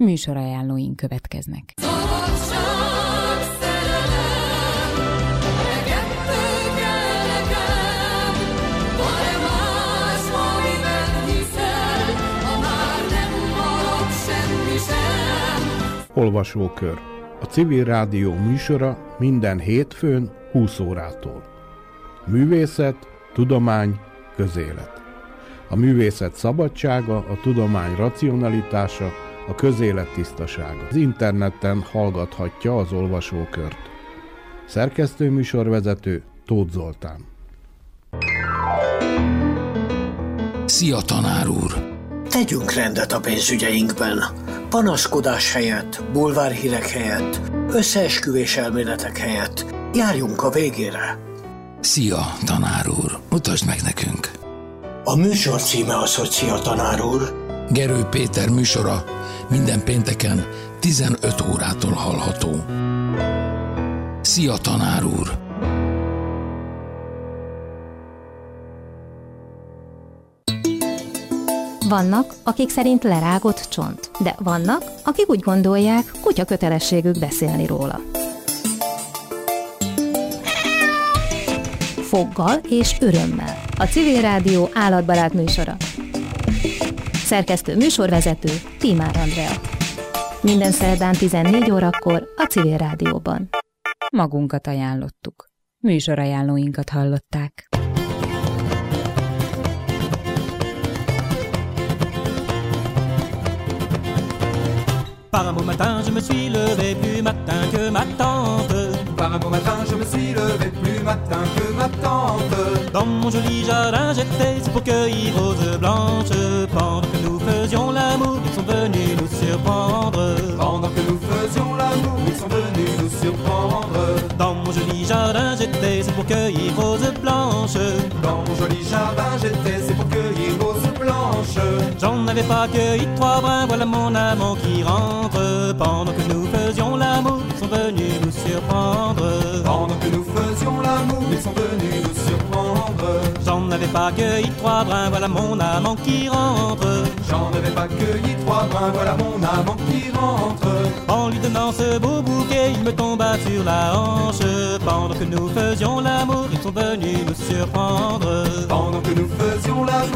Műsorajánlóink következnek. Olvasókör. A Civil Rádió műsora minden hétfőn 20 órától. Művészet, tudomány, közélet. A művészet szabadsága, a tudomány racionalitása, a közélet tisztasága. Az interneten hallgathatja az olvasókört. Szerkesztő műsorvezető Tóth Zoltán. Szia, tanár úr! Tegyünk rendet a pénzügyeinkben. Panaszkodás helyett, bulvárhírek helyett, összeesküvés elméletek helyett járjunk a végére. Szia, tanár úr! Mutasd meg nekünk! A műsor címe az, hogy Szia, tanár úr. Gerő Péter műsora minden pénteken 15 órától hallható. Szia, tanár úr! Vannak, akik szerint lerágott csont, de vannak, akik úgy gondolják, kutya kötelességük beszélni róla. Foggal és örömmel. A Civil Rádió állatbarát műsora. Szerkesztő műsorvezető Tímár Andrea. Minden szerdán 14 órakor a Civil Rádióban. Magunkat ajánlottuk. Műsorajánlóinkat hallották. Par un beau matin, je me suis levé plus matin que ma tante. Par un beau matin, je me suis levé plus matin que ma tante. Dans mon joli jardin, j'étais pour cueillir roses blanches. Pendant que nous faisions l'amour, ils sont venus nous surprendre. Pendant que nous faisions l'amour, ils sont venus nous surprendre. Dans mon joli jardin, j'étais pour cueillir roses blanches. Dans mon joli jardin, j'étais pour cueillir roses blanches. J'en avais pas cueilli 3 brins, voilà mon amant qui rentre. Pendant que nous faisions l'amour, ils sont venus nous surprendre. Pendant que nous faisions l'amour, ils sont venus nous surprendre. J'en avais pas cueilli 3 brins, voilà mon amant qui rentre. J'en avais pas cueilli 3 brins, voilà mon amant qui rentre. En lui donnant ce beau bouquet, il me tomba sur la hanche. Pendant que nous faisions l'amour, ils sont venus nous surprendre. Pendant que nous faisions l'amour,